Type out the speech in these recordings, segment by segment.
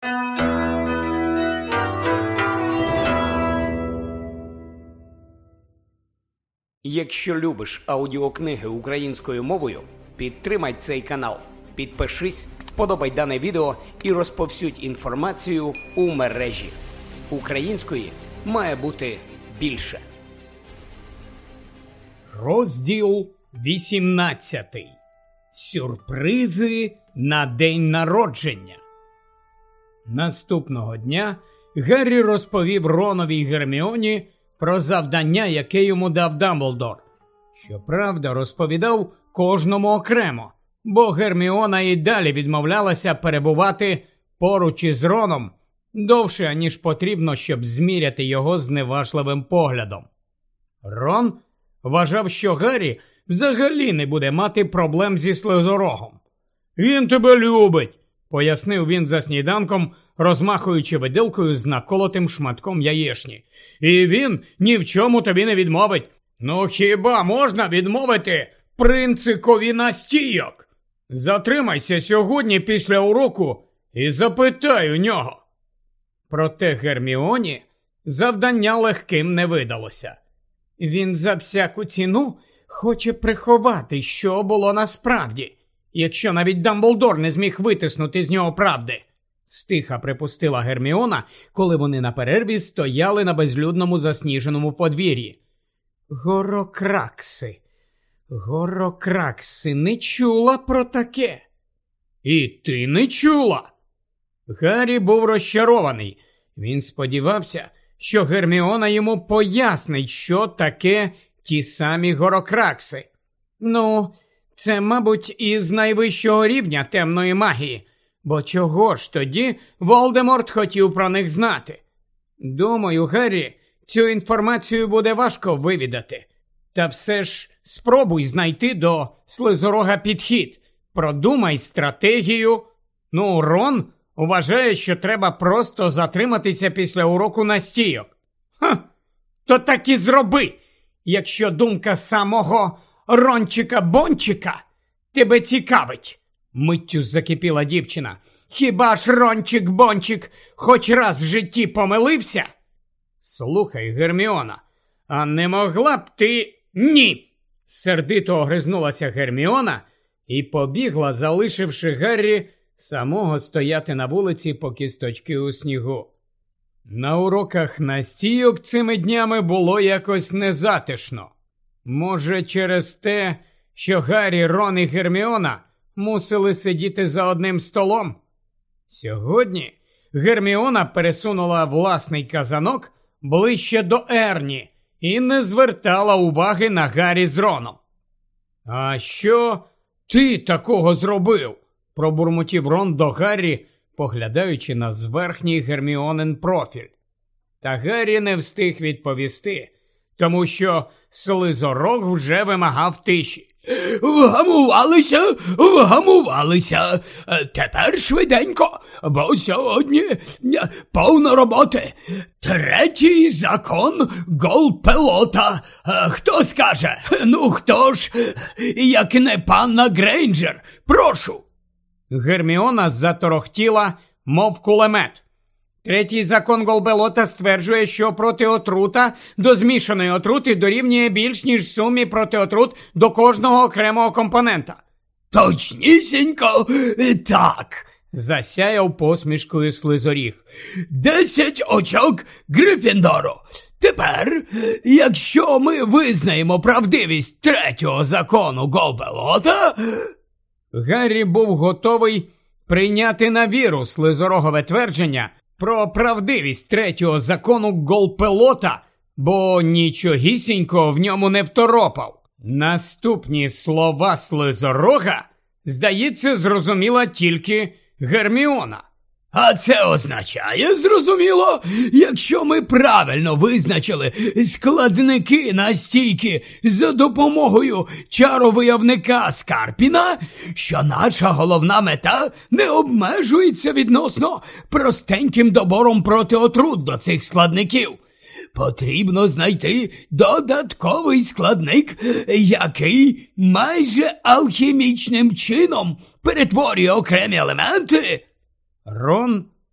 Якщо любиш аудіокниги українською мовою, підтримай цей канал, підпишись, вподобай дане відео і розповсюдь інформацію у мережі. Української має бути більше. Розділ 18. Сюрпризи на день народження. Наступного дня Гаррі розповів Ронові й Герміоні про завдання, яке йому дав Дамблдор. Щоправда, розповідав кожному окремо, бо Герміона і далі відмовлялася перебувати поруч із Роном довше, ніж потрібно, щоб зміряти його зневажливим поглядом. Рон вважав, що Гаррі взагалі не буде мати проблем зі Слизорогом. «Він тебе любить», – пояснив він за сніданком, розмахуючи виделкою з наколотим шматком яєшні. «І він ні в чому тобі не відмовить. Ну хіба можна відмовити принцикові настійок? Затримайся сьогодні після уроку і запитай у нього». Проте Герміоні завдання легким не видалося. Він за всяку ціну хоче приховати, що було насправді, якщо навіть Дамблдор не зміг витиснути з нього правди. Стиха припустила Герміона, коли вони на перерві стояли на безлюдному засніженому подвір'ї. Горокракси, не чула про таке. І ти не чула? Гаррі був розчарований. Він сподівався, що Герміона йому пояснить, що таке ті самі горокракси. Ну, це, мабуть, із найвищого рівня темної магії. Бо чого ж тоді Волдеморт хотів про них знати? Думаю, Гаррі, цю інформацію буде важко вивідати. Та все ж спробуй знайти до Слизорога підхід. Продумай стратегію. Ну, Рон вважає, що треба просто затриматися після уроку настійок. То так і зроби, якщо думка самого Рончика-Бончика тебе цікавить. Миттю закипіла дівчина. Хіба ж Рончик-Бончик хоч раз в житті помилився? Слухай, Герміона, а не могла б ти... Ні! Сердито огризнулася Герміона і побігла, залишивши Гаррі самого стояти на вулиці по кісточки у снігу. На уроках настійок цими днями було якось незатишно. Може, через те, що Гаррі, Рон і Герміона мусили сидіти за одним столом? Сьогодні Герміона пересунула власний казанок ближче до Ерні і не звертала уваги на Гаррі з Роном. «А що ти такого зробив?» – пробурмотів Рон до Гаррі, поглядаючи на зверхній Герміонин профіль. Та Гаррі не встиг відповісти, тому що Слизорог вже вимагав тиші. Вгамувалися. Тепер швиденько, бо сьогодні повно роботи. Третій закон Голпелота. Хто скаже? Ну хто ж, як не панна Грейнджер? Прошу. Герміона заторохтіла, мов кулемет. Третій закон Голбелота стверджує, що протиотрута до змішаної отрути дорівнює більш, ніж сумі протиотрут до кожного окремого компонента. Точнісінько так, засяяв посмішкою Слизоріг. 10 очок Гриффіндору. Тепер, якщо ми визнаємо правдивість третього закону Голбелота... Гаррі був готовий прийняти на віру Слизорогове твердження про правдивість третього закону Голпелота, бо нічогісінько в ньому не второпав. Наступні слова Слизорога, здається, зрозуміла тільки Герміона. А це означає, зрозуміло, якщо ми правильно визначили складники настійки за допомогою чаровиявника Скарпіна, що наша головна мета не обмежується відносно простеньким добором протиотрут до цих складників. Потрібно знайти додатковий складник, який майже алхімічним чином перетворює окремі елементи. Рон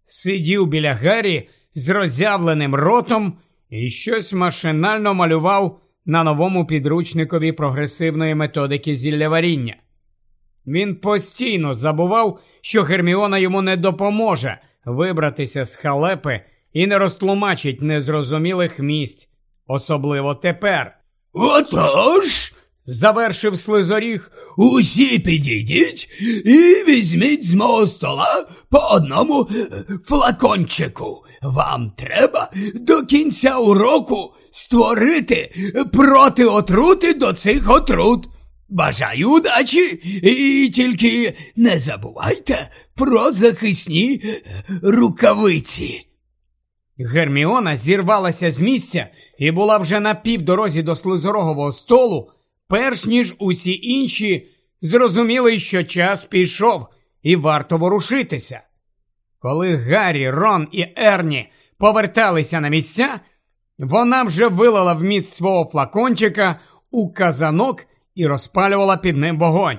сидів біля Гаррі з роззявленим ротом і щось машинально малював на новому підручникові прогресивної методики зілляваріння. Він постійно забував, що Герміона йому не допоможе вибратися з халепи і не розтлумачить незрозумілих місць, особливо тепер. «Отож», – завершив Слизоріг, – «усі підійдіть і візьміть з мого стола по одному флакончику. Вам треба до кінця уроку створити проти отрути до цих отрут. Бажаю удачі і тільки не забувайте про захисні рукавиці». Герміона зірвалася з місця і була вже на півдорозі до Слизорогового столу, перш ніж усі інші зрозуміли, що час пішов і варто ворушитися. Коли Гаррі, Рон і Ерні поверталися на місця, вона вже вилила вміст свого флакончика у казанок і розпалювала під ним вогонь.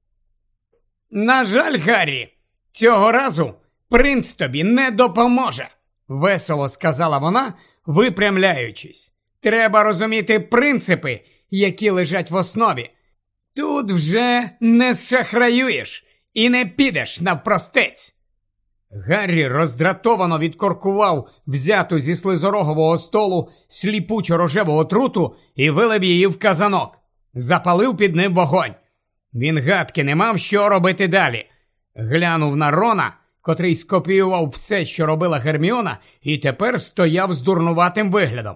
«На жаль, Гаррі, цього разу принц тобі не допоможе», – весело сказала вона, випрямляючись. «Треба розуміти принципи, які лежать в основі. Тут вже не шахраюєш і не підеш навпростець». Гаррі роздратовано відкоркував взяту зі Слизорогового столу сліпучу рожеву отруту і вилив її в казанок. Запалив під ним вогонь. Він гадки не мав, що робити далі. Глянув на Рона, котрий скопіював все, що робила Герміона, і тепер стояв з дурнуватим виглядом.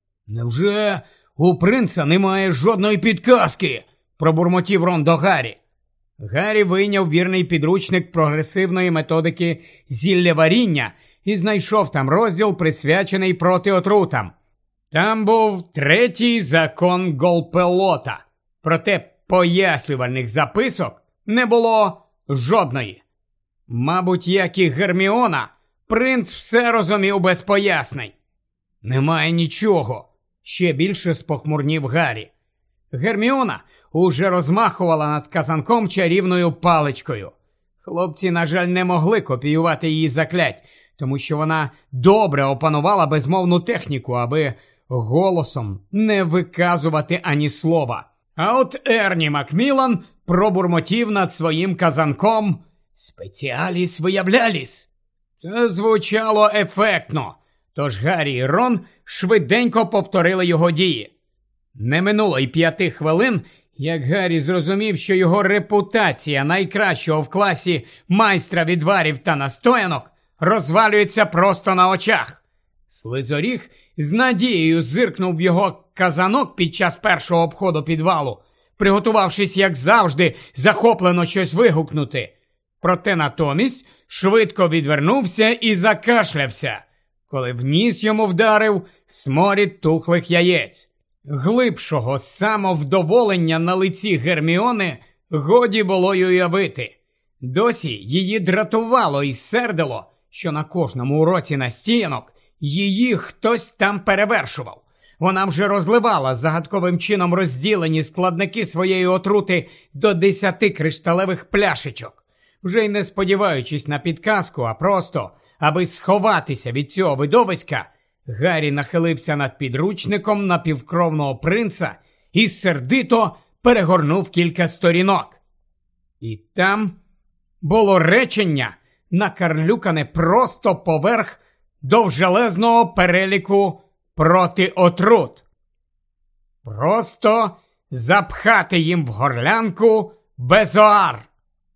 «Невже у принца немає жодної підказки?» – пробурмотів Рон до Гаррі. Гаррі вийняв вірний підручник прогресивної методики зілляваріння і знайшов там розділ, присвячений проти отрутам. Там був 3-й закон Голпелота, проте пояснювальних записок не було жодної. Мабуть, як і Герміона, принц все розумів без пояснень. «Немає нічого», – ще більше спохмурнів Гаррі. Герміона уже розмахувала над казанком чарівною паличкою. Хлопці, на жаль, не могли копіювати її заклять, тому що вона добре опанувала безмовну техніку, аби голосом не виказувати ані слова. А от Ерні Макмілан пробурмотів над своїм казанком «Спеціаліс виявляліс». Це звучало ефектно, тож Гаррі і Рон швиденько повторили його дії. Не минуло й 5 хвилин, як Гаррі зрозумів, що його репутація найкращого в класі майстра відварів та настоянок розвалюється просто на очах. Слизоріг з надією зиркнув в його казанок під час першого обходу підвалу, приготувавшись, як завжди, захоплено щось вигукнути. Проте натомість швидко відвернувся і закашлявся, коли в ніс йому вдарив сморід тухлих яєць. Глибшого самовдоволення на лиці Герміони годі було й уявити. Досі її дратувало і сердило, що на кожному уроці настоянок її хтось там перевершував. Вона вже розливала загадковим чином розділені складники своєї отрути до 10 кришталевих пляшечок. Вже й не сподіваючись на підказку, а просто, аби сховатися від цього видовиська, Гаррі нахилився над підручником напівкровного принца і сердито перегорнув кілька сторінок. І там було речення, накарлюкане просто поверх довжелезного переліку проти отрут. Просто запхати їм в горлянку безоар.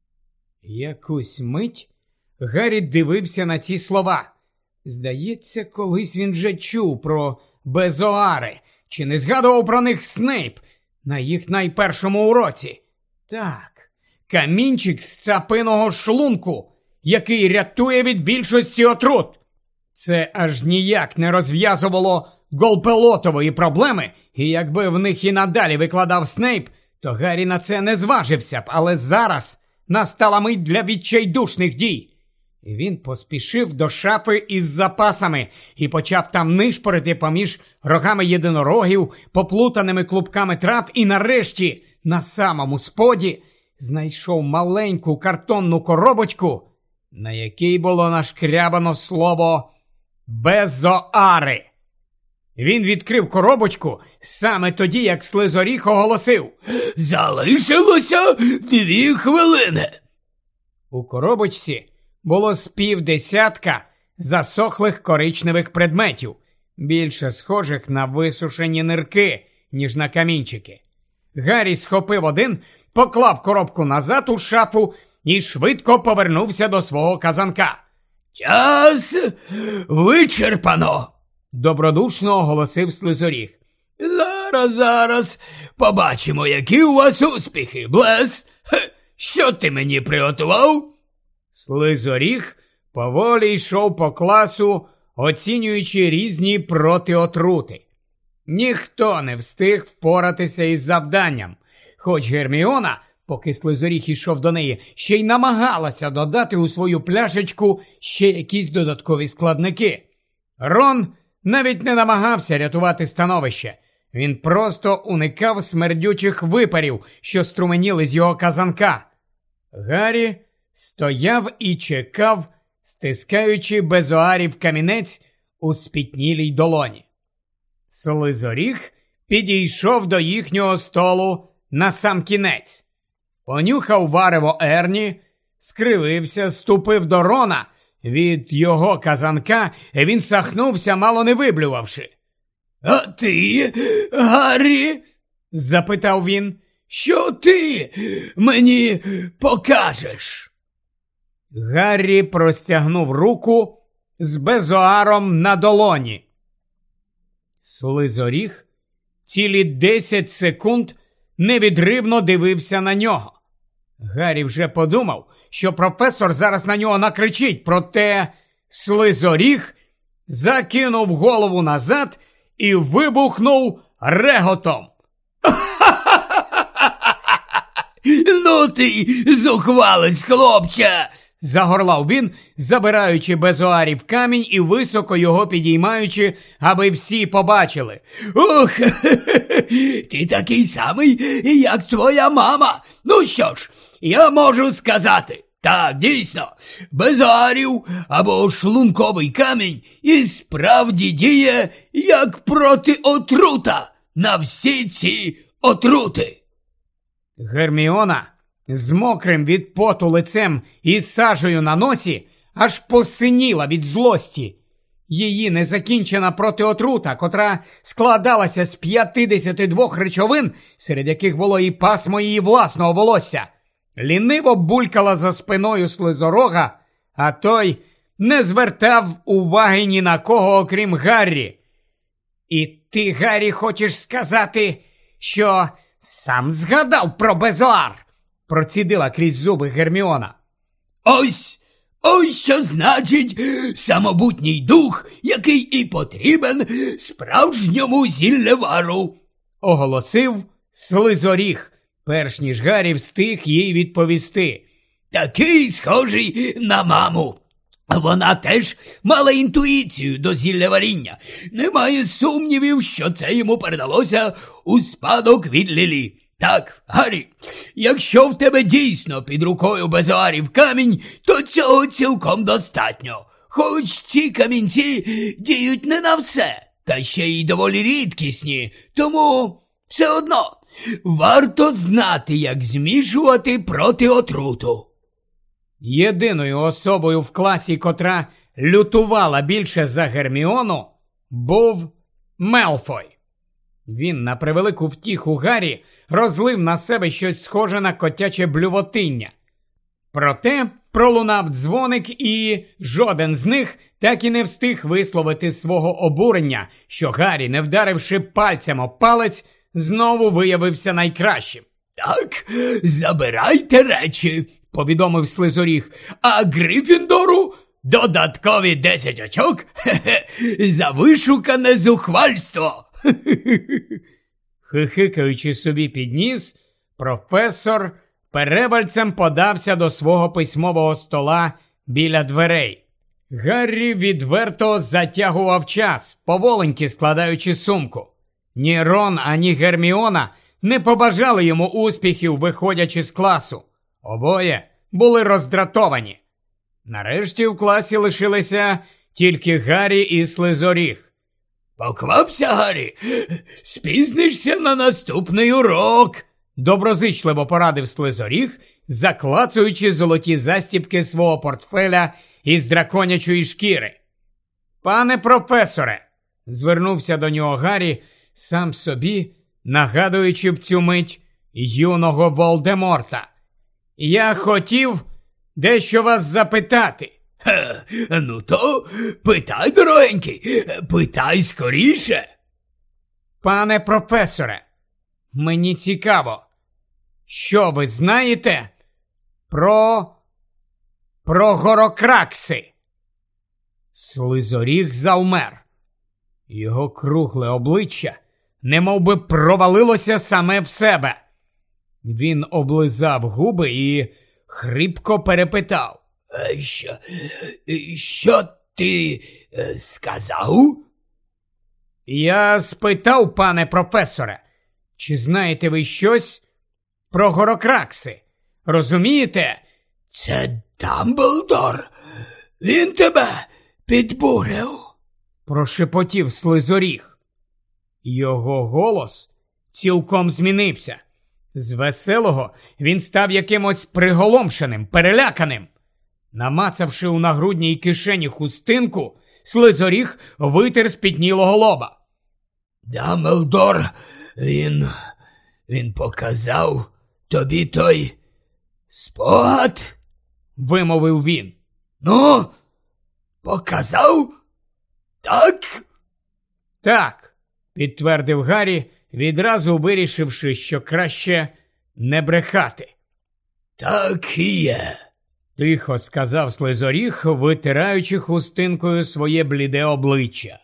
Якусь мить Гаррі дивився на ці слова. Здається, колись він вже чув про безоари, чи не згадував про них Снейп на їх найпершому уроці. Так, камінчик з цапиного шлунку, який рятує від більшості отрут. Це аж ніяк не розв'язувало Голпелотової проблеми, і якби в них і надалі викладав Снейп, то Гаррі на це не зважився б, але зараз настала мить для відчайдушних дій. І він поспішив до шафи із запасами і почав там нишпорити поміж рогами єдинорогів, поплутаними клубками трав і нарешті, на самому споді, знайшов маленьку картонну коробочку на якій було нашкрябано слово «Безоари». Він відкрив коробочку саме тоді, як Слизоріг оголосив: «Залишилося 2 хвилини». У коробочці було з 50 засохлих коричневих предметів, більше схожих на висушені нирки, ніж на камінчики. Гаррі схопив один, поклав коробку назад у шафу і швидко повернувся до свого казанка. «Час вичерпано», – добродушно оголосив Слизоріг. Зараз побачимо, які у вас успіхи, Блес. Що ти мені приготував?» Слизоріг поволі йшов по класу, оцінюючи різні протиотрути. Ніхто не встиг впоратися із завданням, хоч Герміона, поки Слизоріг ішов до неї, ще й намагалася додати у свою пляшечку ще якісь додаткові складники. Рон навіть не намагався рятувати становище. Він просто уникав смердючих випарів, що струменіли з його казанка. Гаррі стояв і чекав, стискаючи безоарів камінець у спітнілій долоні. Слизоріг підійшов до їхнього столу насамкінець. Понюхав варево Ерні, скривився, ступив до Рона. Від його казанка він сахнувся, мало не виблювавши. «А ти, Гаррі?» – запитав він. «Що ти мені покажеш?» Гаррі простягнув руку з безоаром на долоні. Слизоріг цілі 10 секунд невідривно дивився на нього. Гаррі вже подумав, що професор зараз на нього накричить, проте Слизоріг закинув голову назад і вибухнув реготом. «Ну ти, зухвалець, хлопче!» – загорлав він, забираючи безоарів камінь і високо його підіймаючи, аби всі побачили. «Ух, ти такий самий, як твоя мама. Ну що ж, я можу сказати, так, дійсно, безоарів або шлунковий камінь і справді діє як протиотрута на всі ці отрути». Герміона з мокрим від поту лицем і сажею на носі аж посиніла від злості. Її незакінчена протиотрута, котра складалася з 52 речовин, серед яких було і пасмо її власного волосся, ліниво булькала за спиною Слизорога, а той не звертав уваги ні на кого, окрім Гаррі. «І ти, Гаррі, хочеш сказати, що сам згадав про безоар?» – процідила крізь зуби Герміона. Ось що значить самобутній дух, який і потрібен справжньому зіллевару, – оголосив Слизоріг, перш ніж Гаррі встиг їй відповісти. «Такий схожий на маму. Вона теж мала інтуїцію до зіллеваріння. Немає сумнівів, що це йому передалося у спадок від Лілі. Так, Гаррі, якщо в тебе дійсно під рукою безоарів камінь, то цього цілком достатньо. Хоч ці камінці діють не на все, та ще й доволі рідкісні, тому все одно варто знати, як змішувати протиотруту». Єдиною особою в класі, котра лютувала більше за Герміону, був Мелфой. Він, на превелику втіху Гаррі, розлив на себе щось схоже на котяче блювотиння. Проте пролунав дзвоник, і жоден з них так і не встиг висловити свого обурення, що Гаррі, не вдаривши пальцем об палець, знову виявився найкращим. «Так, забирайте речі», – повідомив Слизоріг, «а Гриффіндору додаткові 10 очок за вишукане зухвальство». Хихикаючи собі під ніс, професор перевальцем подався до свого письмового стола біля дверей. Гаррі відверто затягував час, поволеньки складаючи сумку. Ні Рон, ані Герміона не побажали йому успіхів, виходячи з класу. Обоє були роздратовані. Нарешті в класі лишилися тільки Гаррі і Слизоріг. «Поквапся, Гаррі, спізнишся на наступний урок», – доброзичливо порадив Слизоріг, заклацуючи золоті застібки свого портфеля із драконячої шкіри. «Пане професоре», – звернувся до нього Гаррі, сам собі нагадуючи в цю мить юного Волдеморта. «Я хотів дещо вас запитати». Ну то питай, дорогенький, питай скоріше. «Пане професоре, мені цікаво, що ви знаєте про Горокракси?» Слизоріг завмер. Його кругле обличчя немовби провалилося саме в себе. Він облизав губи і хрипко перепитав. Що ти сказав? Я спитав, пане професоре, чи знаєте ви щось про Горокракси? Розумієте? Це Дамблдор. Він тебе підбурив. Прошепотів Слизоріг. Його голос цілком змінився. З веселого він став якимось приголомшеним, переляканим. Намацавши у нагрудній кишені хустинку, Слизоріг витер спітнілого лоба. Дамблдор, він показав тобі той спогад? Вимовив він. Ну, показав? Так? Так, підтвердив Гаррі, відразу вирішивши, що краще не брехати. Так і є. Тихо сказав Слизоріг, витираючи хустинкою своє бліде обличчя.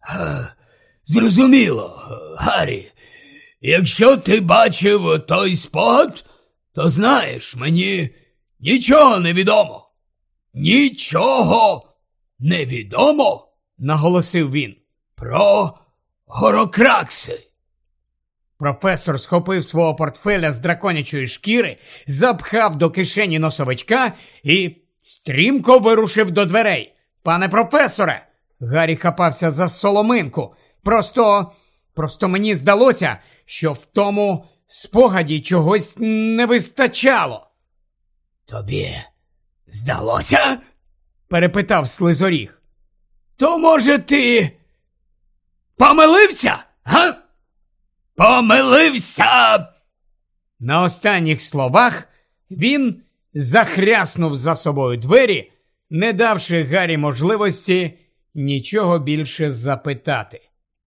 Зрозуміло, Гаррі. Якщо ти бачив той спогад, то знаєш, мені нічого не відомо. Нічого не відомо, наголосив він, про Горокракси. Професор схопив свого портфеля з драконячої шкіри, запхав до кишені носовичка і стрімко вирушив до дверей. «Пане професоре!» Гаррі хапався за соломинку. Просто мені здалося, що в тому спогаді чогось не вистачало. «Тобі здалося?» перепитав Слизоріг. «То, може, ти помилився, га? Помилився!» На останніх словах він захряснув за собою двері, не давши Гаррі можливості нічого більше запитати.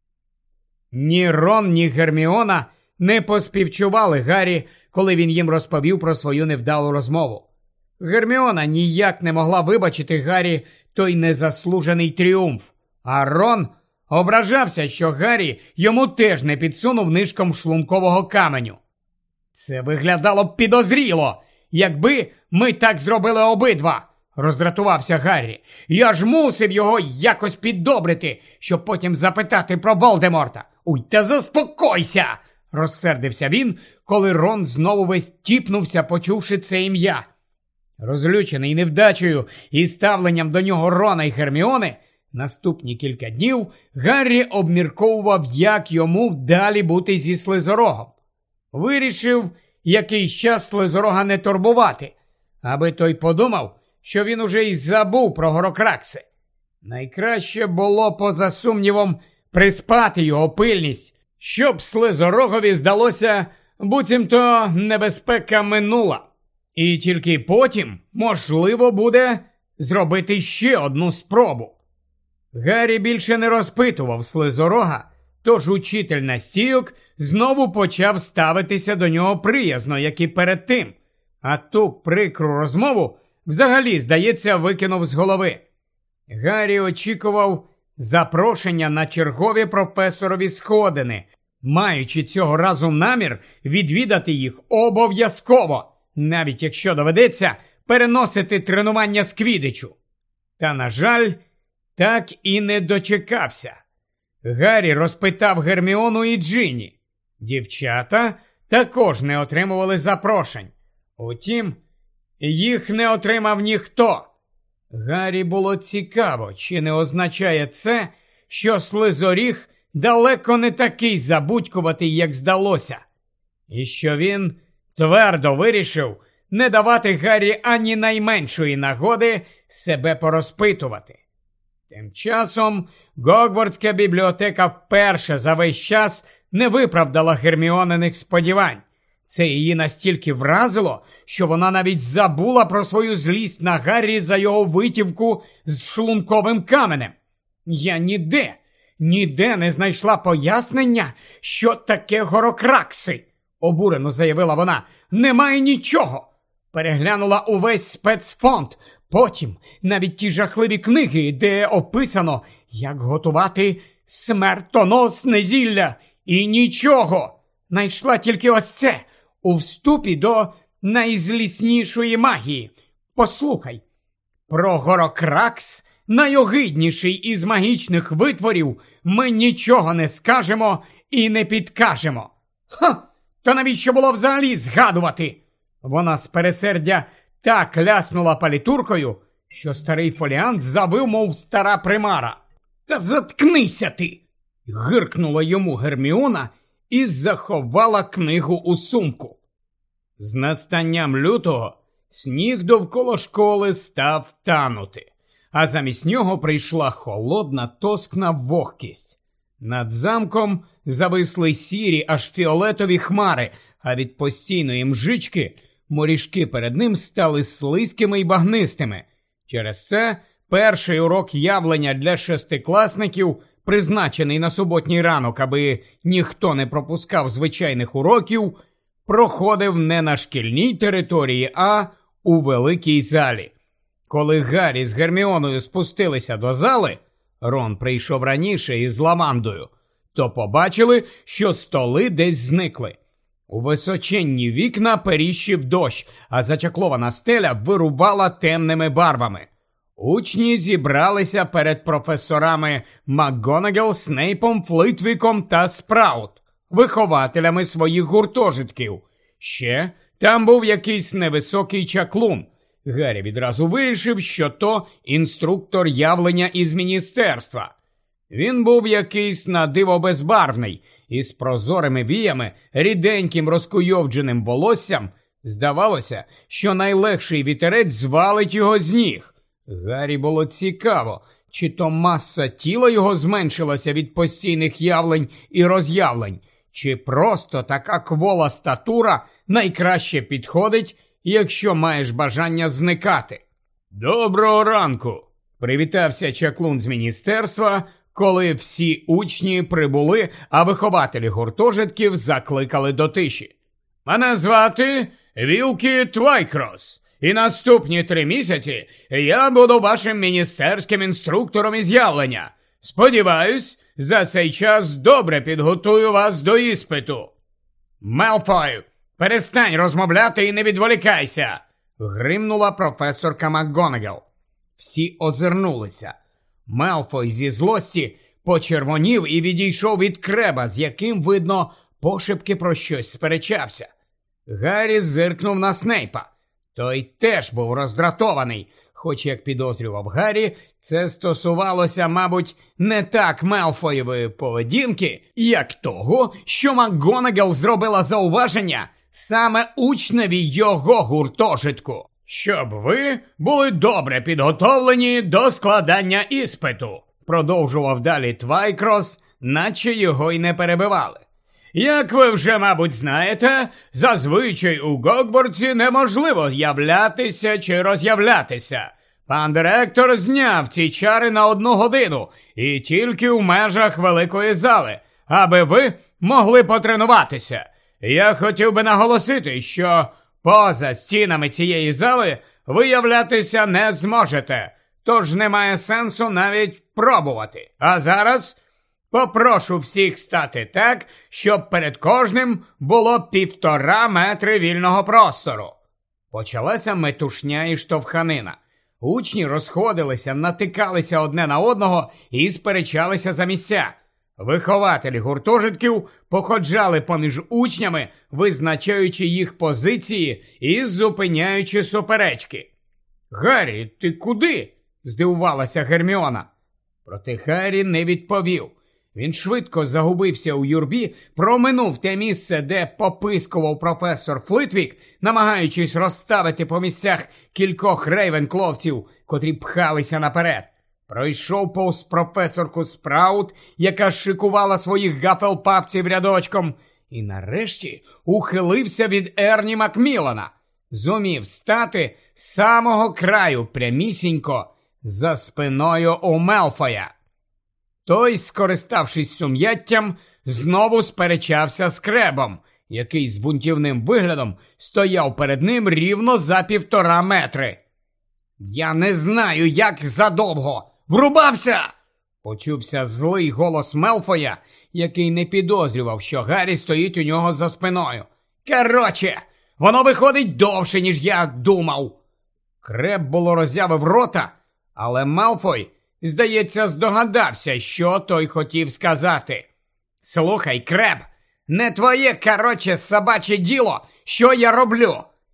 Ні Рон, ні Герміона не поспівчували Гаррі, коли він їм розповів про свою невдалу розмову. Герміона ніяк не могла вибачити Гаррі той незаслужений тріумф, а Рон ображався, що Гаррі йому теж не підсунув нишком шлункового каменю. «Це виглядало б підозріло, якби ми так зробили обидва», – роздратувався Гаррі. «Я ж мусив його якось піддобрити, щоб потім запитати про Волдеморта». «Уй, та заспокойся!» – розсердився він, коли Рон знову весь тіпнувся, почувши це ім'я. Розлючений невдачею і ставленням до нього Рона й Герміони, наступні кілька днів Гаррі обмірковував, як йому далі бути зі Слизорогом. Вирішив якийсь час Слизорога не турбувати, аби той подумав, що він уже й забув про Горокракси. Найкраще було, поза сумнівом, приспати його пильність, щоб Слизорогові здалося, буцімто небезпека минула. І тільки потім можливо буде зробити ще одну спробу. Гаррі більше не розпитував Слизорога, тож учитель Настійок знову почав ставитися до нього приязно, як і перед тим. А ту прикру розмову взагалі, здається, викинув з голови. Гаррі очікував запрошення на чергові професорові сходини, маючи цього разу намір відвідати їх обов'язково, навіть якщо доведеться переносити тренування з квіддичу. Та, на жаль, так і не дочекався. Гаррі розпитав Герміону і Джинні. Дівчата також не отримували запрошень. Утім, їх не отримав ніхто. Гаррі було цікаво, чи не означає це, що Слизоріг далеко не такий забудькуватий, як здалося, і що він твердо вирішив не давати Гаррі ані найменшої нагоди себе порозпитувати. Тим часом Гогвартська бібліотека вперше за весь час не виправдала Герміониних сподівань. Це її настільки вразило, що вона навіть забула про свою злість на Гаррі за його витівку з шлунковим каменем. Я ніде не знайшла пояснення, що таке горокракси, обурено заявила вона. Немає нічого. Переглянула увесь спецфонд, потім навіть ті жахливі книги, де описано, як готувати смертоносне зілля. І нічого. Найшла тільки ось це, у вступі до найзліснішої магії. Послухай, про горокракс, найогидніший із магічних витворів, ми нічого не скажемо і не підкажемо. То навіщо було взагалі згадувати? Вона з пересердя так ляснула палітуркою, що старий фоліант завив, мов стара примара. Та заткнися ти! Гиркнула йому Герміона і заховала книгу у сумку. З настанням лютого сніг довкола школи став танути, а замість нього прийшла холодна тоскна вогкість. Над замком зависли сірі, аж фіолетові хмари, а від постійної мжички моріжки перед ним стали слизькими й багнистими. Через це перший урок явлення для шестикласників, призначений на суботній ранок, аби ніхто не пропускав звичайних уроків, проходив не на шкільній території, а у великій залі. Коли Гаррі з Герміоною спустилися до зали, Рон прийшов раніше із Ламандою, то побачили, що столи десь зникли. У височенні вікна періщив дощ, а зачаклована стеля вирубала темними барвами. Учні зібралися перед професорами МакГонагал, Снейпом, Флитвіком та Спраут, вихователями своїх гуртожитків. Ще там був якийсь невисокий чаклун. Гаррі відразу вирішив, що то інструктор явлення із міністерства. Він був якийсь на диво безбарвний, із прозорими віями, ріденьким розкуйовдженим волоссям. Здавалося, що найлегший вітерець звалить його з ніг. Гаррі було цікаво, чи то маса тіла його зменшилася від постійних явлень і роз'явлень, чи просто така квола статура найкраще підходить, якщо маєш бажання зникати. «Доброго ранку!» – привітався чаклун з міністерства, коли всі учні прибули, а вихователі гуртожитків закликали до тиші. «Мене звати Вілкі Твайкрос, і наступні 3 місяці я буду вашим міністерським інструктором із явлення. Сподіваюсь, за цей час добре підготую вас до іспиту». «Мелфой, перестань розмовляти і не відволікайся!» – гримнула професорка МакГонагал. Всі озирнулися. Мелфой зі злості почервонів і відійшов від Креба, з яким, видно, пошепки про щось сперечався. Гаррі зиркнув на Снейпа. Той теж був роздратований, хоч, як підозрював Гаррі, це стосувалося, мабуть, не так Мелфоєвої поведінки, як того, що МакГонагал зробила зауваження саме учневі його гуртожитку. «Щоб ви були добре підготовлені до складання іспиту», продовжував далі Твайкрос, наче його й не перебивали. «Як ви вже, мабуть, знаєте, зазвичай у Гогвартсі неможливо являтися чи роз'являтися. Пан директор зняв ці чари на 1 годину і тільки в межах великої зали, аби ви могли потренуватися. Я хотів би наголосити, що поза стінами цієї зали ви являтися не зможете, тож немає сенсу навіть пробувати. А зараз попрошу всіх стати так, щоб перед кожним було 1,5 метри вільного простору». Почалася метушня і штовханина. Учні розходилися, натикалися одне на одного і сперечалися за місця. Вихователі гуртожитків походжали поміж учнями, визначаючи їх позиції і зупиняючи суперечки. «Гаррі, ти куди?» здивувалася Герміона. Проте Гаррі не відповів. Він швидко загубився у юрбі, проминув те місце, де попискував професор Флитвік, намагаючись розставити по місцях кількох рейвенкловців, котрі пхалися наперед. Пройшов повз професорку Спраут, яка шикувала своїх гафелпавців рядочком, і нарешті ухилився від Ерні Макмілана. Зумів стати з самого краю прямісінько за спиною у Мелфоя. Той, скориставшись сум'яттям, знову сперечався з Кребом, який з бунтівним виглядом стояв перед ним рівно за 1,5 метри. «Я не знаю, як задовго! Врубався!» Почувся злий голос Мелфоя, який не підозрював, що Гаррі стоїть у нього за спиною. «Короче, воно виходить довше, ніж я думав!» Креб було роззявив рота, але Мелфой, здається, здогадався, що той хотів сказати. «Слухай, Креб, не твоє, собаче діло, що я роблю.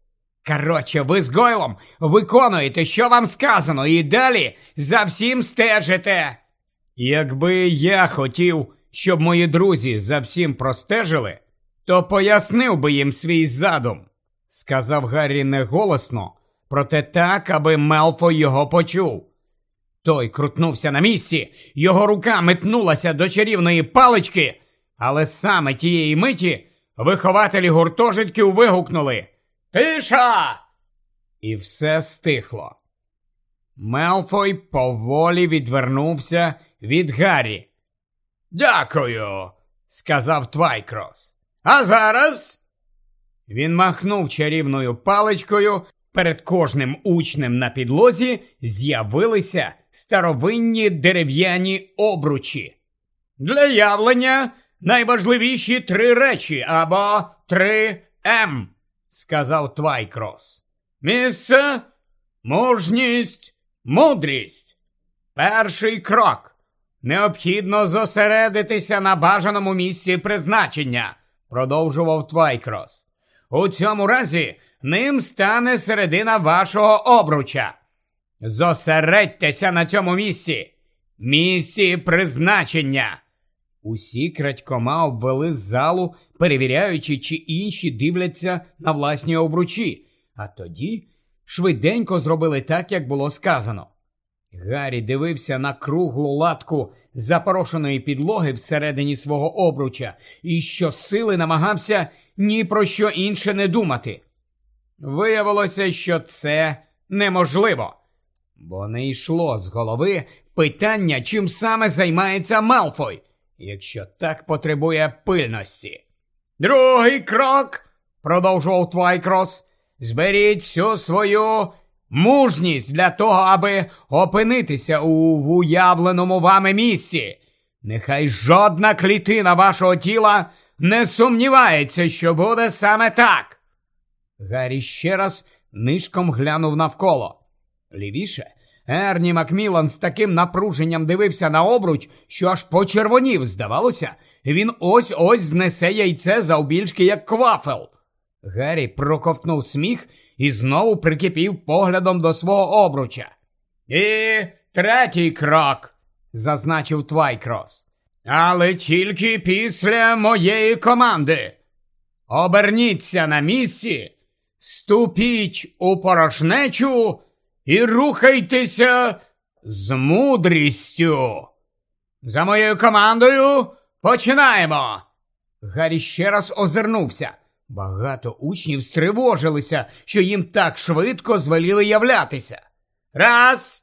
Ви з Гойлом виконуєте, що вам сказано, і далі за всім стежите». «Якби я хотів, щоб мої друзі за всім простежили, то пояснив би їм свій задум», – сказав Гаррі неголосно, проте так, аби Мелфой його почув. Той крутнувся на місці, його рука метнулася до чарівної палички, але саме тієї миті вихователі гуртожитків вигукнули «Тиша!» І все стихло. Мелфой поволі відвернувся від Гаррі. «Дякую», – сказав Твайкрос. «А зараз?» Він махнув чарівною паличкою. Перед кожним учнем на підлозі з'явилися старовинні дерев'яні обручі. «Для явлення найважливіші 3 речі, або 3 М», – сказав Твайкрос. «Місце, мужність, мудрість. Перший крок. Необхідно зосередитися на бажаному місці призначення», – продовжував Твайкрос. «У цьому разі ним стане середина вашого обруча. Зосередьтеся на цьому місці. Місці призначення». Усі крадькома обвели залу, перевіряючи, чи інші дивляться на власні обручі, а тоді швиденько зробили так, як було сказано. Гаррі дивився на круглу латку запорошеної підлоги всередині свого обруча і щосили намагався ні про що інше не думати. Виявилося, що це неможливо, бо не йшло з голови питання, чим саме займається Малфой, якщо так потребує пильності. «Другий крок», – продовжував Твайкрос, – «зберіть всю свою мужність для того, аби опинитися в уявленому вами місці. Нехай жодна клітина вашого тіла не сумнівається, що буде саме так». Гаррі ще раз нишком глянув навколо. Лівіше Ерні Макмілан з таким напруженням дивився на обруч, що аж почервонів. Здавалося, він ось-ось знесе яйце завбільшки, як квафел. Гаррі проковтнув сміх і знову прикипів поглядом до свого обруча. «І третій крок», – зазначив Твайкрос. «Але тільки після моєї команди. Оберніться на місці, ступіть у порожнечу і рухайтеся з мудрістю. За моєю командою починаємо!» Гаррі ще раз озирнувся. Багато учнів стривожилися, що їм так швидко звеліли являтися. «Раз!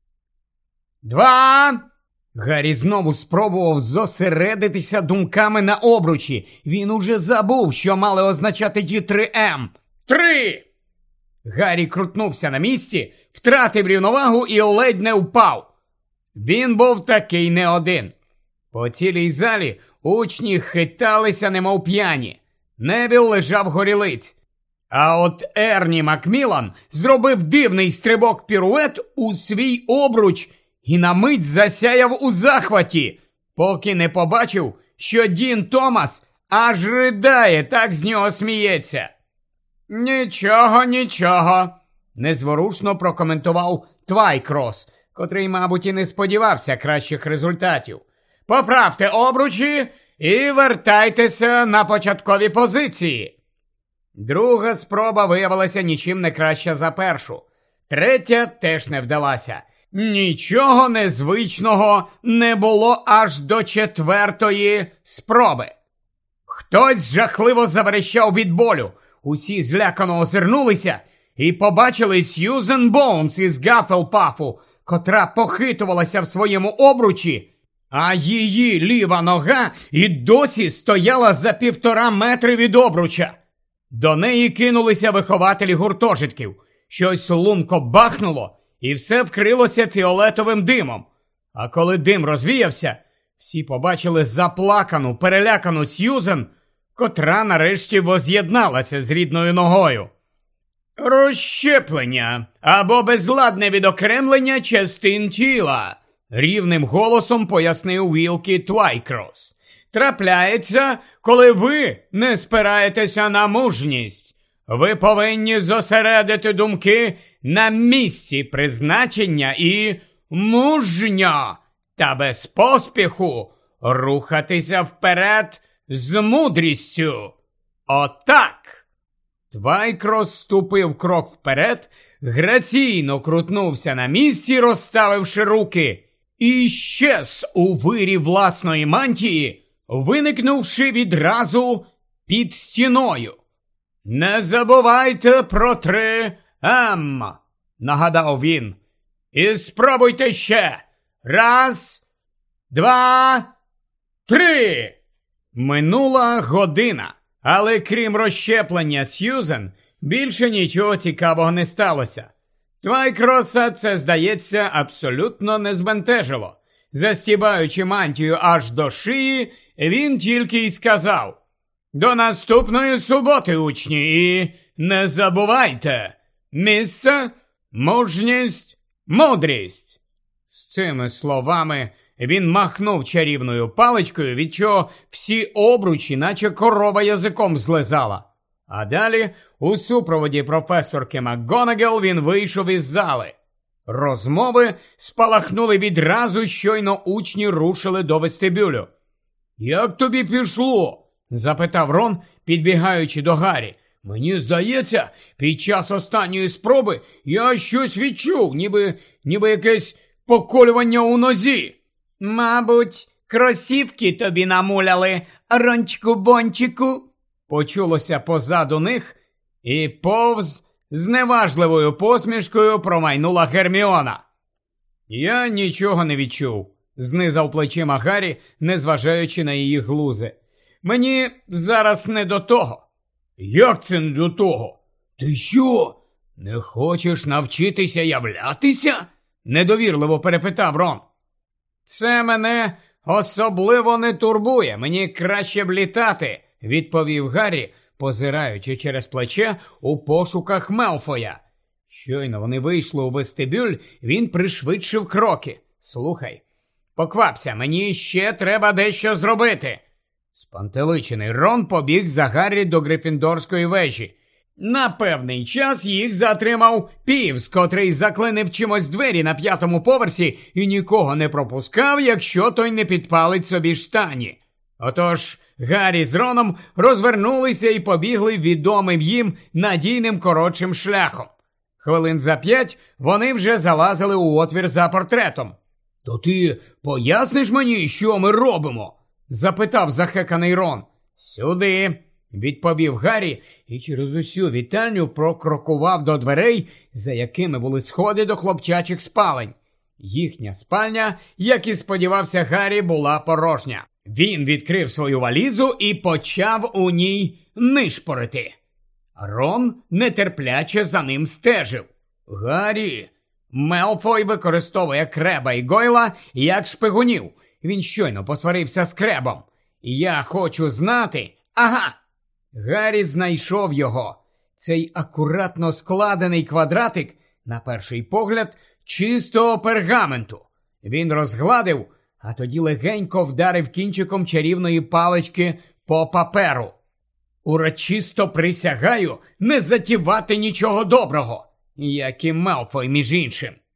Два!» Гаррі знову спробував зосередитися думками на обручі. Він уже забув, що мали означати ті 3 М. 3! Гаррі крутнувся на місці, втратив рівновагу і ледь не впав. Він був такий не один. По цілій залі учні хиталися немов п'яні. Невіл лежав горілиць. А от Ерні Макмілан зробив дивний стрибок-пірует у свій обруч і на мить засяяв у захваті, поки не побачив, що Дін Томас аж ридає, так з нього сміється. «Нічого, нічого», – незворушно прокоментував Твайкрос, котрий, мабуть, і не сподівався кращих результатів. «Поправте обручі і вертайтеся на початкові позиції». Друга спроба виявилася нічим не краща за першу. Третя теж не вдалася. Нічого незвичного не було аж до четвертої спроби. Хтось жахливо заверещав від болю. Усі злякано озирнулися і побачили Сьюзен Боунс із Гафелпафу, котра похитувалася в своєму обручі, а її ліва нога і досі стояла за 1,5 метри від обруча. До неї кинулися вихователі гуртожитків. Щось лунко бахнуло, і все вкрилося фіолетовим димом. А коли дим розвіявся, всі побачили заплакану, перелякану Сьюзен, котра нарешті воз'єдналася з рідною ногою. «Розщеплення або безладне відокремлення частин тіла», – рівним голосом пояснив Вілкі Твайкрос. «Трапляється, коли ви не спираєтеся на мужність. Ви повинні зосередити думки на місці призначення і мужньо та без поспіху рухатися вперед з мудрістю. Отак!» Твайкрос ступив крок вперед, граційно крутнувся на місці, розставивши руки, і щез у вирі власної мантії, виникнувши відразу під стіною. «Не забувайте про 3 М», – нагадав він. «І спробуйте ще. 1, 2, 3». Минула година, але крім розщеплення Сьюзен, більше нічого цікавого не сталося. Твайкроса це, здається, абсолютно не збентежило. Застібаючи мантію аж до шиї, він тільки й сказав: «До наступної суботи, учні, і не забувайте! Місце, мужність, мудрість!» З цими словами він махнув чарівною паличкою, від чого всі обручі, наче корова, язиком злизала. А далі, у супроводі професорки МакГонагал, він вийшов із зали. Розмови спалахнули відразу, щойно учні рушили до вестибюлю. «Як тобі пішло?» – запитав Рон, підбігаючи до Гаррі. «Мені здається, під час останньої спроби я щось відчув, ніби якесь поколювання у нозі». «Мабуть, кросівки тобі намуляли, Рончику-бончику», – почулося позаду них, і повз з неважливою посмішкою промайнула Герміона. «Я нічого не відчув», – знизав плечима Гаррі, незважаючи на її глузи. «Мені зараз не до того». «Як це не до того? Ти що, не хочеш навчитися являтися?» – недовірливо перепитав Рон. «Це мене особливо не турбує, мені краще б літати», – відповів Гаррі, позираючи через плече у пошуках Мелфоя. Щойно вони вийшли у вестибюль, він пришвидшив кроки. «Слухай, поквапся, мені ще треба дещо зробити». Спантеличений Рон побіг за Гаррі до Грифіндорської вежі. На певний час їх затримав Півз, котрий заклинив чимось двері на 5-му поверсі і нікого не пропускав, якщо той не підпалить собі штані. Отож Гаррі з Роном розвернулися і побігли відомим їм надійним коротшим шляхом. Хвилин за 5 вони вже залазили у отвір за портретом. «То ти поясниш мені, що ми робимо?» – запитав захеканий Рон. «Сюди», – відповів Гаррі і через усю вітальню прокрокував до дверей, за якими були сходи до хлопчачих спалень. Їхня спальня, як і сподівався Гаррі, була порожня. Він відкрив свою валізу і почав у ній нишпорити. Рон нетерпляче за ним стежив. «Гаррі, Мелфой використовує Креба і Гойла як шпигунів. Він щойно посварився з Кребом. Я хочу знати...» «Ага!» Гаррі знайшов його. Цей акуратно складений квадратик, на перший погляд, чистого пергаменту. Він розгладив, а тоді легенько вдарив кінчиком чарівної палички по паперу. «Урочисто присягаю не затівати нічого доброго», як і Мелфой, між іншим.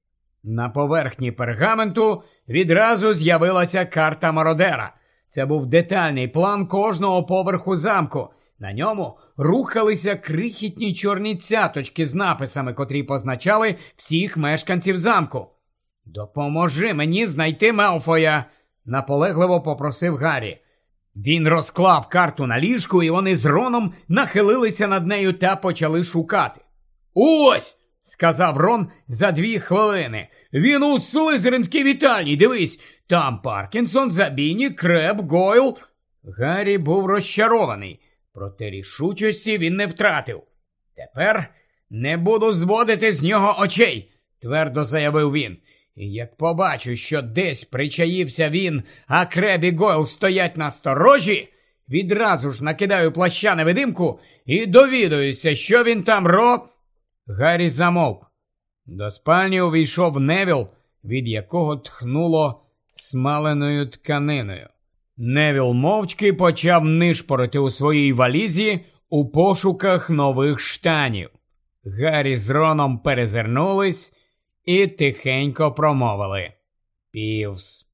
На поверхні пергаменту відразу з'явилася карта мародера. Це був детальний план кожного поверху замку. На ньому рухалися крихітні чорні цяточки з написами, котрі позначали всіх мешканців замку. «Допоможи мені знайти Мелфоя», – наполегливо попросив Гаррі. Він розклав карту на ліжку, і вони з Роном нахилилися над нею та почали шукати. «Ось!» – сказав Рон за 2 хвилини. «Він у слизеринській вітальні, дивись! Там Паркінсон, Забіні, Креб, Гойл». Гаррі був розчарований, проте рішучості він не втратив. «Тепер не буду зводити з нього очей», – твердо заявив він. «І як побачу, що десь причаївся він, а Креб і Гойл стоять на сторожі, відразу ж накидаю плаща-невидимку і довідуюся, що він там Гаррі замовк. До спальні увійшов Невіл, від якого тхнуло смаленою тканиною. Невіл мовчки почав нишпорити у своїй валізі у пошуках нових штанів. Гаррі з Роном перезирнулись і тихенько промовили: «Півз».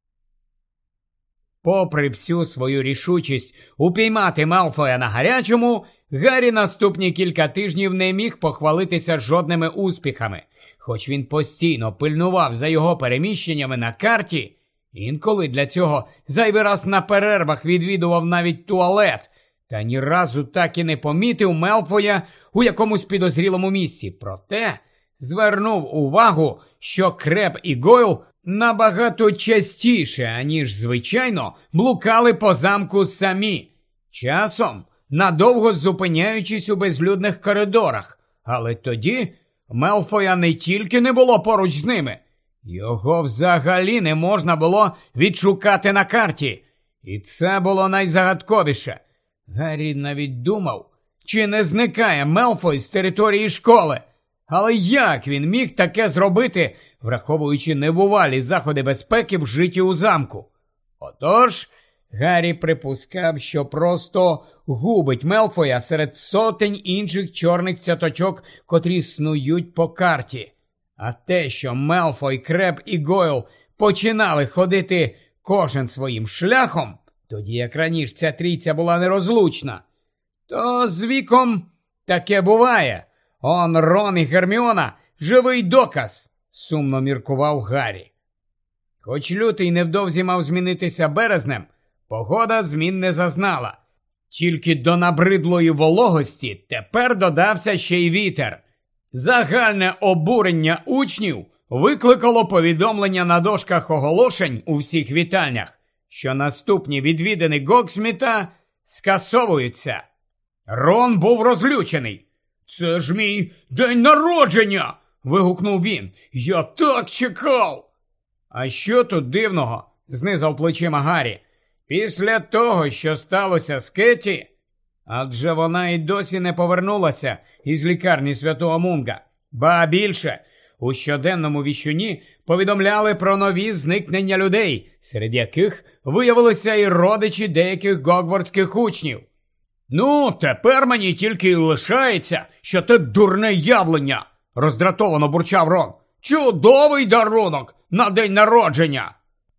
Попри всю свою рішучість упіймати Малфоя на гарячому, Гаррі наступні кілька тижнів не міг похвалитися жодними успіхами. Хоч він постійно пильнував за його переміщеннями на карті, інколи для цього зайвий раз на перервах відвідував навіть туалет, та ні разу так і не помітив Мелфоя у якомусь підозрілому місці. Проте звернув увагу, що Креб і Гойл набагато частіше, аніж звичайно, блукали по замку самі. Часом надовго зупиняючись у безлюдних коридорах, але тоді Мелфоя не тільки не було поруч з ними, його взагалі не можна було відшукати на карті. І це було найзагадковіше. Гаррі навіть думав, чи не зникає Мелфой з території школи. Але як він міг таке зробити, враховуючи небувалі заходи безпеки вжиті у замку? Отож, Гаррі припускав, що просто губить Мелфоя серед сотень інших чорних цяточок, котрі снують по карті. А те, що Мелфой, Креб і Гойл починали ходити кожен своїм шляхом, тоді як раніше ця трійця була нерозлучна, то з віком таке буває. Он Рон і Герміона – живий доказ, сумно міркував Гаррі. Хоч лютий невдовзі мав змінитися березнем, погода змін не зазнала. Тільки до набридлої вологості тепер додався ще й вітер. Загальне обурення учнів викликало повідомлення на дошках оголошень у всіх вітальнях, що наступні відвідини Гоксміта скасовуються. Рон був розлючений. «Це ж мій день народження!» – вигукнув він. «Я так чекав!» «А що тут дивного?» – знизав плечима Гаррі. «Після того, що сталося з Кетті, адже вона й досі не повернулася із лікарні Святого Мунга. Ба більше, у щоденному віщуні повідомляли про нові зникнення людей, серед яких виявилися і родичі деяких гогвартських учнів. «Ну, тепер мені тільки й лишається, що те дурне явлення!» – роздратовано бурчав Рон. «Чудовий дарунок на день народження!»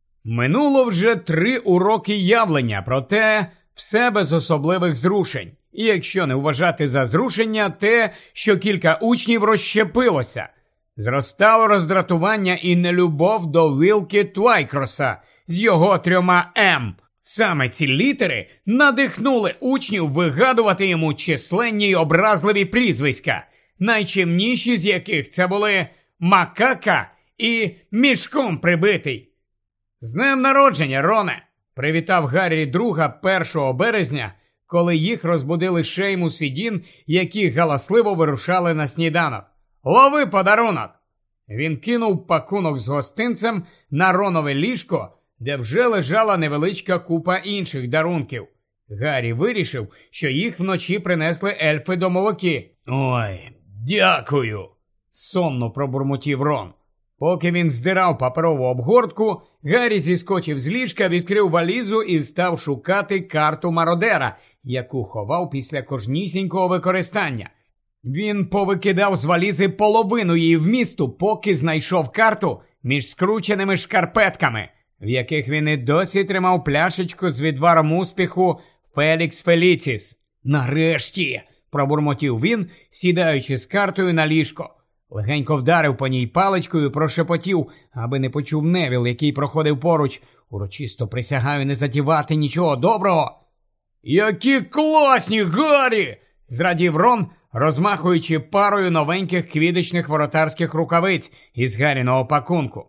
Минуло вже 3 уроки явлення, проте все без особливих зрушень. І якщо не вважати за зрушення те, що кілька учнів розщепилося. Зростало роздратування і нелюбов до Вілки Твайкроса з його 3 «М». Саме ці літери надихнули учнів вигадувати йому численні й образливі прізвиська, найчимніші з яких це були «Макака» і «Мішком прибитий». «З днем народження, Роне!» – привітав Гаррі друга 1 березня, коли їх розбудили Шеймус і Дін, які галасливо вирушали на сніданок. «Лови подарунок!» Він кинув пакунок з гостинцем на Ронове ліжко, де вже лежала невеличка купа інших дарунків. Гаррі вирішив, що їх вночі принесли ельфи-домовики. «Ой, дякую!» – сонно пробурмотів Рон. Поки він здирав паперову обгортку, Гаррі зіскочив з ліжка, відкрив валізу і став шукати карту мародера, яку ховав після кожнісінького використання. Він повикидав з валізи половину її вмісту, поки знайшов карту, між скрученими шкарпетками, в яких він і досі тримав пляшечку з відваром успіху Фелікс Феліціс. «Нарешті!» – пробурмотів він, сідаючи з картою на ліжко. Легенько вдарив по ній паличкою і прошепотів, аби не почув Невіл, який проходив поруч. «Урочисто присягаю не затівати нічого доброго!» «Які класні, Гаррі!» – зрадів Рон, розмахуючи парою новеньких квідичних воротарських рукавиць із Гарріного пакунку.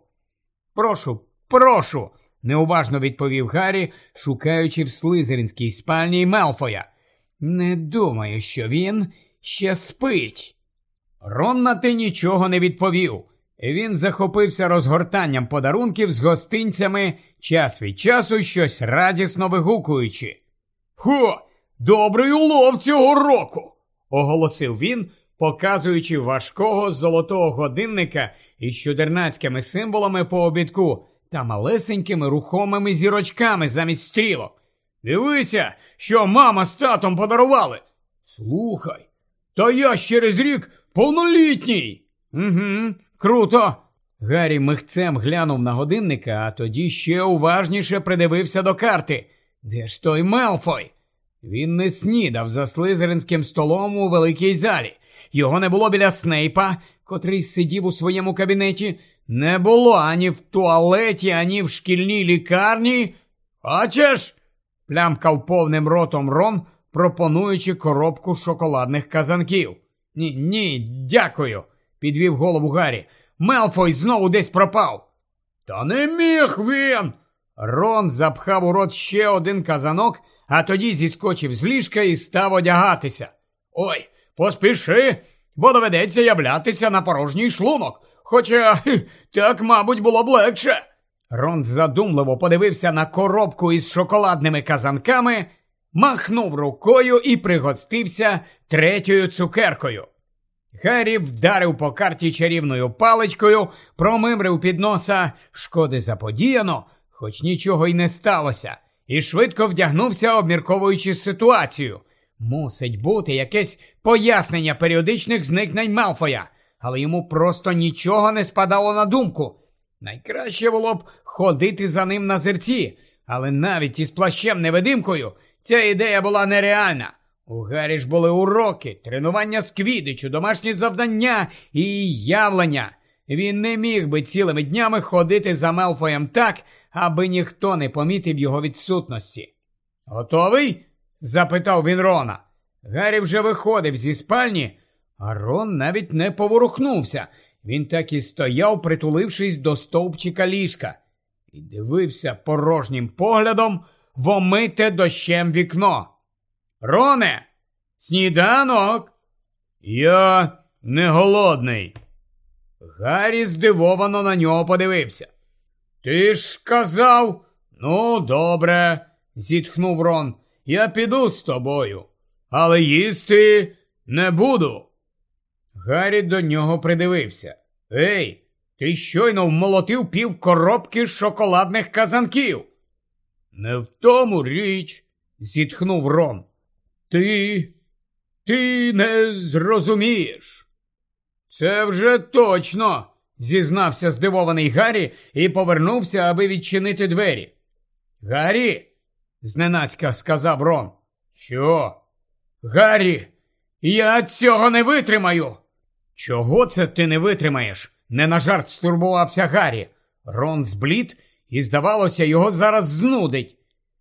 «Прошу!» – неуважно відповів Гаррі, шукаючи в слизеринській спальні Мелфоя. «Не думаю, що він ще спить». Рон на те нічого не відповів. Він захопився розгортанням подарунків з гостинцями, час від часу щось радісно вигукуючи. «Хо! Добрий улов цього року!» – оголосив він, показуючи важкого золотого годинника із чудернацькими символами по обідку та малесенькими рухомими зірочками замість стрілок. «Дивися, що мама з татом подарували!» «Слухай, та я через рік повнолітній!» «Угу, круто!» Гаррі михцем глянув на годинника, а тоді ще уважніше придивився до карти. «Де ж той Мелфой?» Він не снідав за слизеринським столом у великій залі. Його не було біля Снейпа, котрий сидів у своєму кабінеті. Не було ані в туалеті, ані в шкільній лікарні. «Хочеш?» – плямкав повним ротом Рон, пропонуючи коробку шоколадних казанків. Ні, дякую», – підвів голову Гаррі. «Мелфой знову десь пропав». «Та не міг він!» Рон запхав у рот ще один казанок, а тоді зіскочив з ліжка і став одягатися. «Ой, поспіши, бо доведеться являтися на порожній шлунок. Хоча так, мабуть, було б легше». Рон задумливо подивився на коробку із шоколадними казанками, махнув рукою і пригостився третьою цукеркою. Гаррі вдарив по карті чарівною паличкою, промимрив під носа «шкоди заподіяно», хоч нічого й не сталося, і швидко вдягнувся, обмірковуючи ситуацію. Мусить бути якесь пояснення періодичних зникнень Мелфоя, але йому просто нічого не спадало на думку. Найкраще було б ходити за ним на зерці, але навіть із плащем-невидимкою ця ідея була нереальна. У Гаррі ж були уроки, тренування з квідичу, домашні завдання і явлення. Він не міг би цілими днями ходити за Мелфоєм так, аби ніхто не помітив його відсутності. «Готовий?» – запитав він Рона. Гаррі вже виходив зі спальні, а Рон навіть не поворухнувся. Він так і стояв, притулившись до стовпчика ліжка, і дивився порожнім поглядом в омите дощем вікно. «Роне, сніданок!» «Я не голодний». Гаррі здивовано на нього подивився. «Ти ж казав...» «Ну, добре», – зітхнув Рон. «Я піду з тобою, але їсти не буду». Гаррі до нього придивився. «Ей, ти щойно вмолотив пів коробки шоколадних казанків». «Не в тому річ», – зітхнув Рон. Ти не зрозумієш». «Це вже точно», – зізнався здивований Гаррі і повернувся, аби відчинити двері. «Гаррі», – зненацька сказав Рон. «Що?» «Гаррі, я цього не витримаю». «Чого це ти не витримаєш?» – не на жарт стурбувався Гаррі. Рон зблід, і, здавалося, його зараз знудить.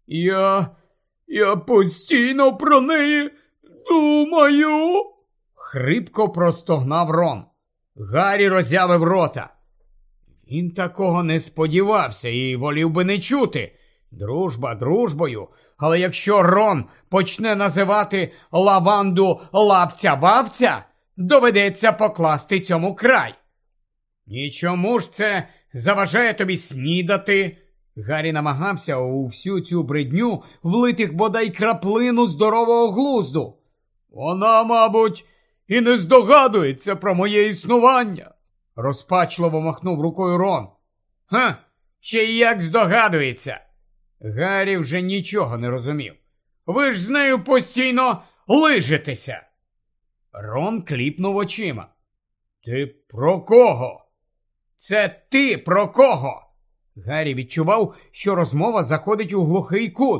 Я постійно про неї думаю», – хрипко простогнав Рон. Гаррі роззявив рота. Він такого не сподівався і волів би не чути. Дружба дружбою, але якщо Рон почне називати лаванду лапця-бавця, доведеться покласти цьому край. «Нічому ж це заважає тобі снідати?» Гаррі намагався у всю цю бридню влити бодай краплину здорового глузду. «Вона, мабуть, і не здогадується про моє існування», – розпачливо махнув рукою Рон. Ще й як здогадується». Гаррі вже нічого не розумів. «Ви ж з нею постійно лижетеся». Рон кліпнув очима. «Ти про кого?» Це ти про кого? Гаррі відчував, що розмова заходить у глухий кут.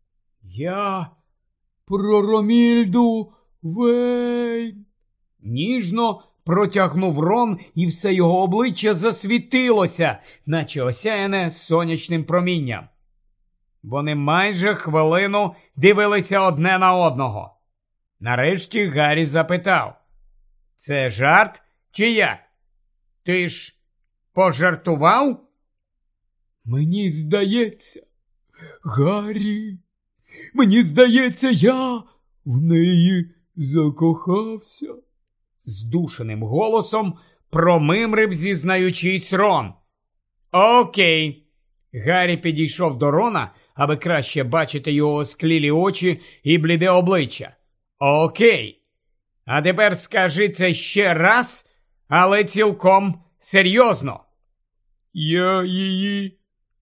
Я про Ромільду Вейн. Ніжно протягнув Рон, і все його обличчя засвітилося, наче осяяне сонячним промінням. Вони майже хвилину дивилися одне на одного. Нарешті Гаррі запитав: це жарт чи як? Ти ж пожартував? Мені здається, Гаррі, мені здається, я в неї закохався. Здушеним голосом промимрив, зізнаючись, Рон. Окей. Гаррі підійшов до Рона, аби краще бачити його осклілі очі і бліде обличчя. Окей. А тепер скажи це ще раз, але цілком серйозно. Я її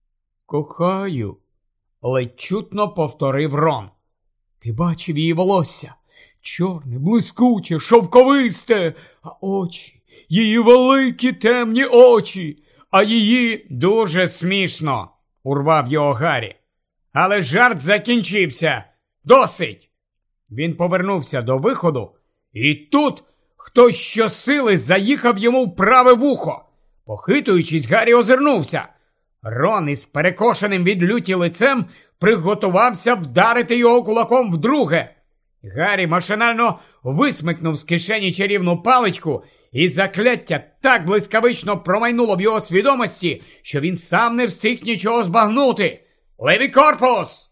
кохаю, ледь чутно повторив Рон. Ти бачив її волосся? Чорне, блискуче, шовковисте, а очі, її великі темні очі, а її дуже смішно, урвав його Гаррі. Але жарт закінчився. Досить! Він повернувся до виходу, і тут хтось щосили заїхав йому в праве вухо. Похитуючись, Гаррі озирнувся. Рон із перекошеним від люті лицем приготувався вдарити його кулаком вдруге. Гаррі машинально висмикнув з кишені чарівну паличку, і закляття так блискавично промайнуло в його свідомості, що він сам не встиг нічого збагнути. «Леві корпус!»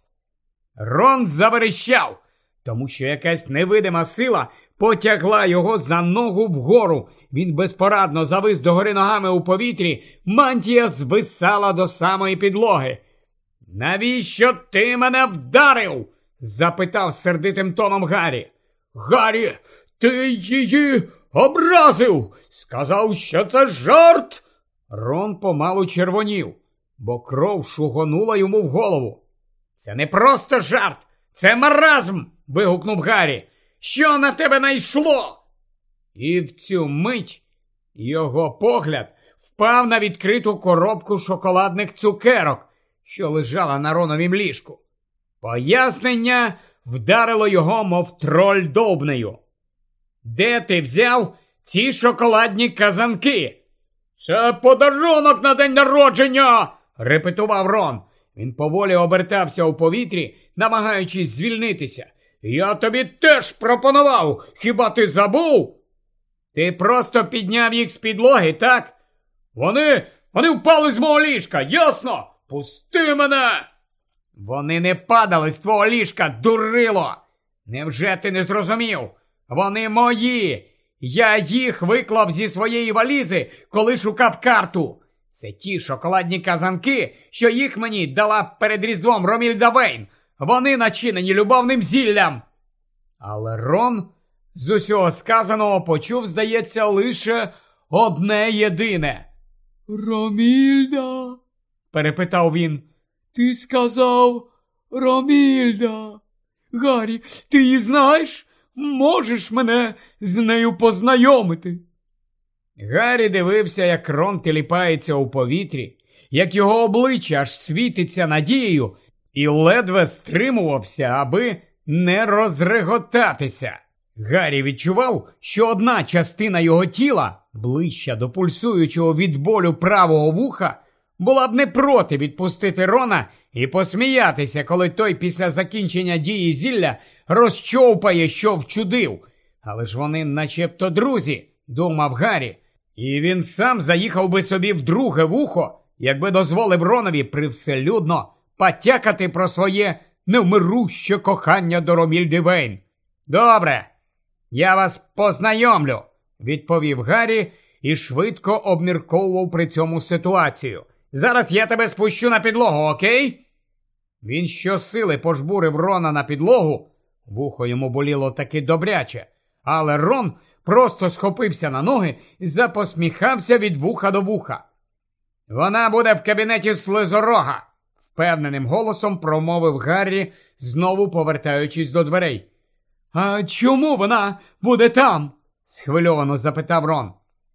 Рон заверещав, тому що якась невидима сила потягла його за ногу вгору. Він безпорадно завис догори ногами у повітрі, мантія звисала до самої підлоги. «Навіщо ти мене вдарив?» – запитав сердитим тоном Гаррі. «Гаррі, ти її образив! Сказав, що це жарт!» Рон помалу червонів, бо кров шугонула йому в голову. «Це не просто жарт, це маразм!» – вигукнув Гаррі. «Що на тебе найшло?» І в цю мить його погляд впав на відкриту коробку шоколадних цукерок, що лежала на Роновім ліжку. Пояснення вдарило його, мов троль довбнею. «Де ти взяв ці шоколадні казанки?» «Це подарунок на день народження!» – репетував Рон. Він поволі обертався у повітрі, намагаючись звільнитися. «Я тобі теж пропонував! Хіба ти забув?» «Ти просто підняв їх з підлоги, так?» Вони впали з мого ліжка, ясно? Пусти мене!» «Вони не падали з твого ліжка, дурило! Невже ти не зрозумів? Вони мої! Я їх виклав зі своєї валізи, коли шукав карту! Це ті шоколадні казанки, що їх мені дала перед Різдвом Ромільда Вейн! Вони начинені любовним зіллям!» Але Рон з усього сказаного почув, здається, лише одне єдине. «Ромільда?» – перепитав він. «Ти сказав Ромільда? Гаррі, ти її знаєш? Можеш мене з нею познайомити?» Гаррі дивився, як Рон теліпається у повітрі, як його обличчя аж світиться надією, і ледве стримувався, аби не розреготатися. Гаррі відчував, що одна частина його тіла, ближча до пульсуючого від болю правого вуха, була б не проти відпустити Рона і посміятися, коли той після закінчення дії зілля розчовпає, що вчудив. Але ж вони начебто друзі, думав Гаррі, і він сам заїхав би собі в друге вухо, якби дозволив Ронові привселюдно потякати про своє невмируще кохання до Ромільди Вейн. «Добре, я вас познайомлю», – відповів Гаррі і швидко обмірковував при цьому ситуацію. «Зараз я тебе спущу на підлогу, окей?» Він щосили пожбурив Рона на підлогу, вухо йому боліло таки добряче, але Рон просто схопився на ноги і запосміхався від вуха до вуха. «Вона буде в кабінеті Слизорога», – впевненим голосом промовив Гаррі, знову повертаючись до дверей. «А чому вона буде там?» – схвильовано запитав Рон.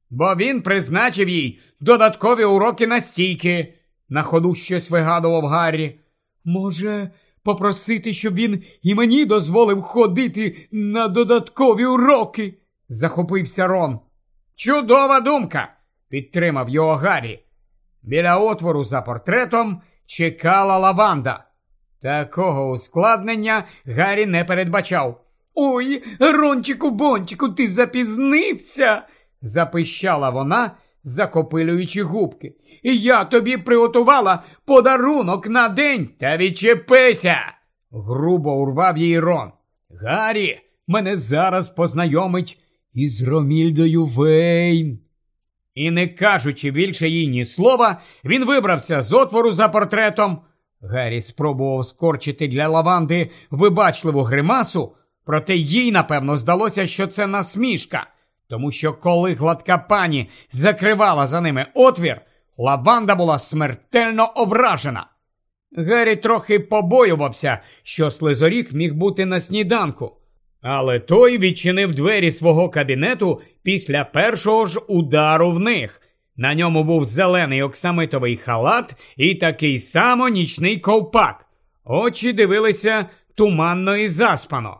бо він призначив їй додаткові уроки настійки. На ходу щось вигадував Гаррі. Може, попросити, щоб він і мені дозволив ходити на додаткові уроки? Захопився Рон. Чудова думка, підтримав його Гаррі. Біля отвору за портретом чекала Лаванда. Такого ускладнення Гаррі не передбачав. «Ой, Рончику-бончику, ти запізнився!» – запищала вона, закопилюючи губки. «Я тобі приготувала подарунок на день!» «Та відчепися!» – грубо урвав її Рон. «Гаррі мене зараз познайомить із Ромільдою Вейн!» І не кажучи більше їй ні слова, він вибрався з отвору за портретом. Гаррі спробував скорчити для Лаванди вибачливу гримасу, проте їй, напевно, здалося, що це насмішка, тому що коли гладка пані закривала за ними отвір, Лаванда була смертельно ображена. Гаррі трохи побоювався, що Слизоріг міг бути на сніданку, але той відчинив двері свого кабінету після першого ж удару в них. На ньому був зелений оксамитовий халат і такий само нічний ковпак. Очі дивилися туманно і заспано.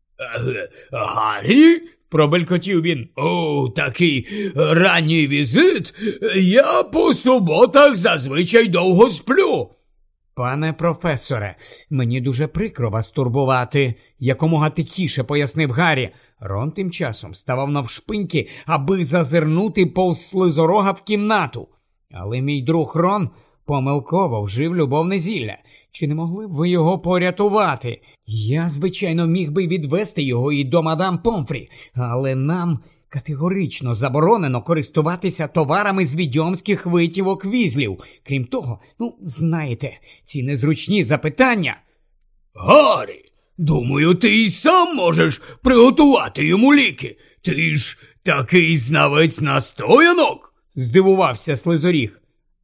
«Гаррі?» – пробелькотів він. «О, такий ранній візит. Я по суботах зазвичай довго сплю». «Пане професоре, мені дуже прикро вас турбувати», – якомога тихіше пояснив Гаррі. Рон тим часом ставав навшпиньки, аби зазирнути повз Слизорога в кімнату. «Але мій друг Рон помилково вжив любовне зілля. Чи не могли б ви його порятувати? Я, звичайно, міг би відвести його і до мадам Помфрі, але нам категорично заборонено користуватися товарами з відьомських витівок візлів. Крім того, знаєте, ці незручні запитання». «Гаррі, думаю, ти й сам можеш приготувати йому ліки. Ти ж такий знавець настоянок», – здивувався Слизоріг.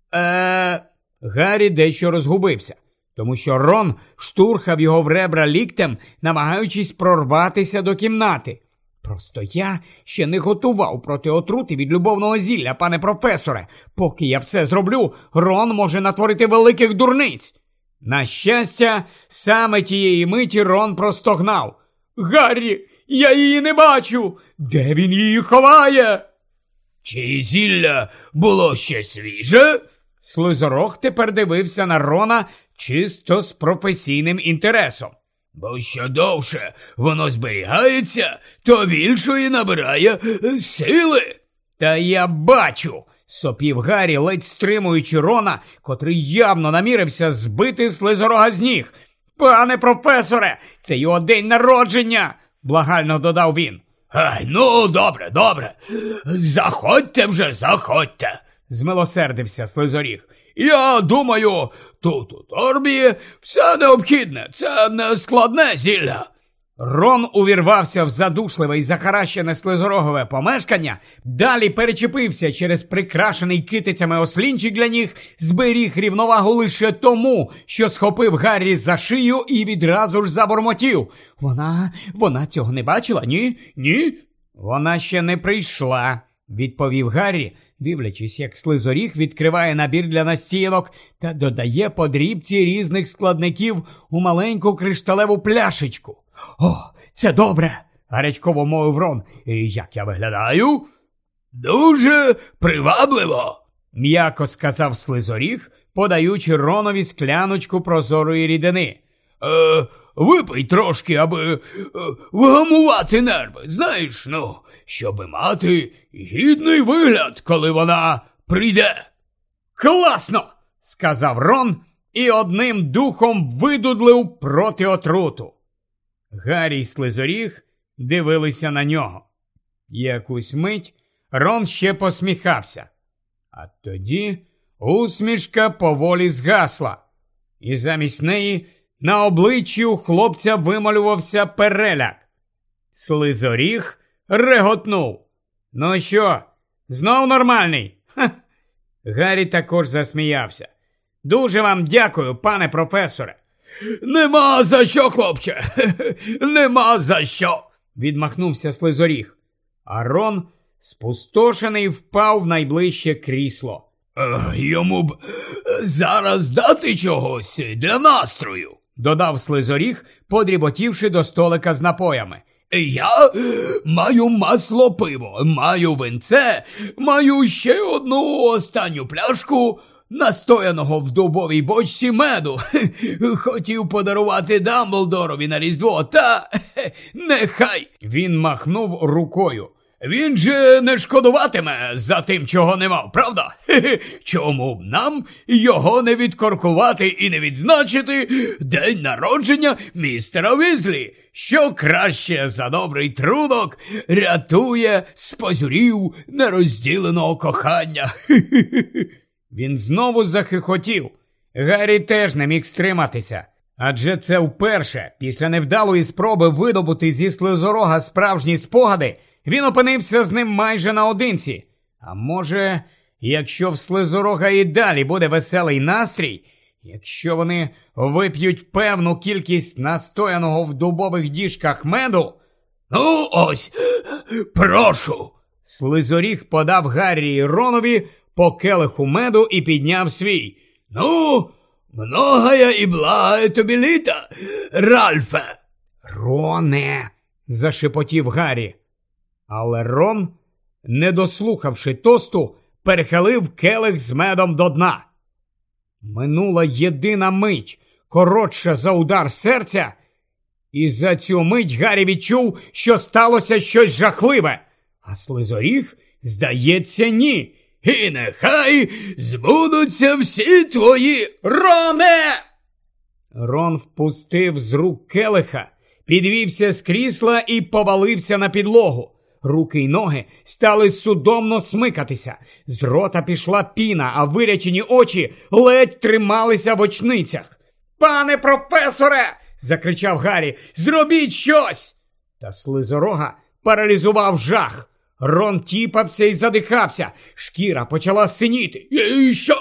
Гаррі дещо розгубився, тому що Рон штурхав його в ребра ліктем, намагаючись прорватися до кімнати. «Просто я ще не готував проти отрути від любовного зілля, пане професоре. Поки я все зроблю, Рон може натворити великих дурниць». На щастя, саме тієї миті Рон простогнав. «Гаррі, я її не бачу! Де він її ховає?» «Чи зілля було ще свіже?» Слизорог тепер дивився на Рона чисто з професійним інтересом. «Бо що довше воно зберігається, то більшої набирає сили». «Та я бачу!» – сопів Гаррі, ледь стримуючи Рона, котрий явно намірився збити Слизорога з ніг. «Пане професоре, це його день народження!» – благально додав він. «Ай, добре. Заходьте вже, заходьте!» – змилосердився Слизоріг. «Я думаю, тут у торбі все необхідне, це не складне зілля». Рон увірвався в задушливе і захаращене Слизорогове помешкання, далі перечепився через прикрашений китицями ослінчик для ніг, зберіг рівновагу лише тому, що схопив Гаррі за шию і відразу ж забормотів. Вона цього не бачила? Ні? Вона ще не прийшла, відповів Гаррі, дивлячись, як Слизоріг відкриває набір для настійок та додає по дрібці різних складників у маленьку кришталеву пляшечку. «О, це добре!» – гарячково мовив Рон. «Як я виглядаю?» «Дуже привабливо!» – м'яко сказав Слизоріг, подаючи Ронові скляночку прозорої рідини. «Випий трошки, аби вгамувати нерви, знаєш, щоби мати гідний вигляд, коли вона прийде». «Класно!» – сказав Рон і одним духом видудлив проти отруту. Гаррі й Слизоріг дивилися на нього. Якусь мить Рон ще посміхався, а тоді усмішка поволі згасла, і замість неї на обличчі у хлопця вималювався переляк. Слизоріг реготнув. «Ну що, знов нормальний?» «Ха!» Гаррі також засміявся. «Дуже вам дякую, пане професоре». «Нема за що, хлопче, нема за що», – відмахнувся Слизоріг. А Рон спустошений впав в найближче крісло. Йому б зараз дати чогось для настрою, додав Слизоріг, подріботівши до столика з напоями. Я маю масло пиво, маю винце, маю ще одну останню пляшку настояного в дубовій бочці меду. Хотів подарувати Дамблдорові на Різдво, та нехай. Він махнув рукою. Він же не шкодуватиме за тим, чого не мав, правда? Чому б нам його не відкоркувати і не відзначити день народження містера Візлі, що краще за добрий трунок рятує з пазурів нерозділеного кохання. Він знову захихотів. Гаррі теж не міг стриматися. Адже це вперше, після невдалої спроби видобути зі Слизорога справжні спогади, він опинився з ним майже наодинці. А може, якщо в Слизорога і далі буде веселий настрій, якщо вони вип'ють певну кількість настояного в дубових діжках меду... Ну ось, прошу. Слизоріг подав Гаррі і Ронові по келиху меду і підняв свій. Ну, многая і благая тобі літа, Ральфе. Роне, зашепотів Гаррі. Але Рон, не дослухавши тосту, перехилив келих з медом до дна. Минула єдина мить, коротша за удар серця, і за цю мить Гаррі відчув, що сталося щось жахливе. А Слизоріг, здається, ні. І нехай збудуться всі твої, Роне! Рон впустив з рук келиха, підвівся з крісла і повалився на підлогу. Руки й ноги стали судомно смикатися. З рота пішла піна, а вирячені очі ледь трималися в очницях. «Пане професоре!» – закричав Гаррі. «Зробіть щось!» Та Слизорога паралізував жах. Рон тіпався і задихався. Шкіра почала синіти. «Що?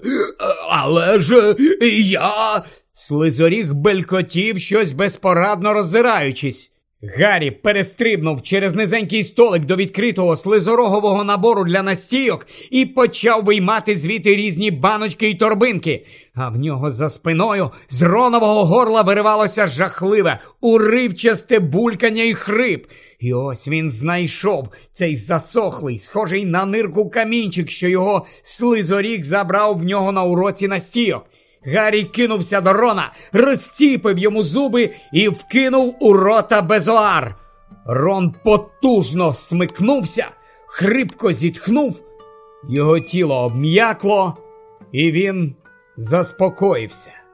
Але ж я...» Слизоріг белькотів, щось безпорадно роззираючись. Гаррі перестрибнув через низенький столик до відкритого слизорогового набору для настійок і почав виймати звідти різні баночки й торбинки. А в нього за спиною з Ронового горла виривалося жахливе, уривчасте булькання й хрип. І ось він знайшов цей засохлий, схожий на нирку камінчик, що його Слизоріг забрав в нього на уроці настійок. Гаррі кинувся до Рона, розціпив йому зуби і вкинув у рота безоар. Рон потужно смикнувся, хрипко зітхнув, його тіло обм'якло, і він заспокоївся.